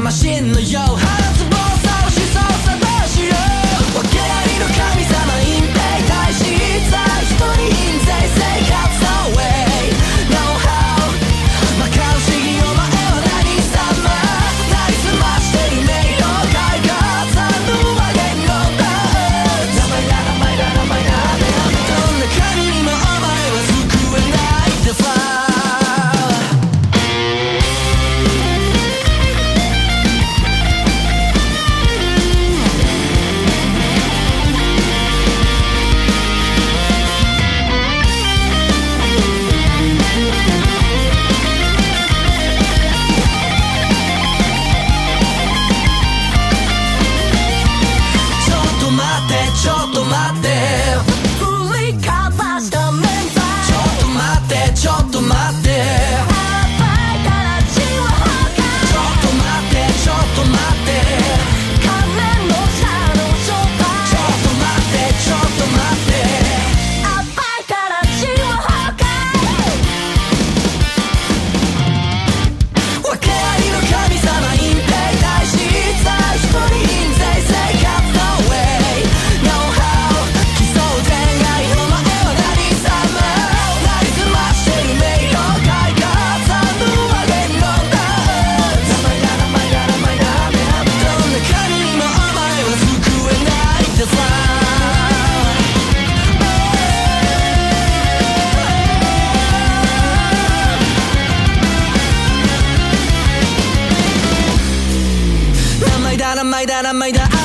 マシンのよう発暴作しそうさどうしよう訳ありの神様隠蔽大使一切人に印税生活の way No how 馬鹿不思議お前は何様なりすましてる迷路開花さんのは言語だ名前だ名前だ名前だどんな神にもお前は救えないってさちょっと待って振りかざしたメンバーちょっと待ってちょっと待って暴いたら血を吐かちょっと待ってちょっと待って仮面のシャドウ正体ちょっと待ってちょっと待って暴いたら血を吐か訳ありの神様隠蔽大使一切人に印税生活の way名前だ名前だ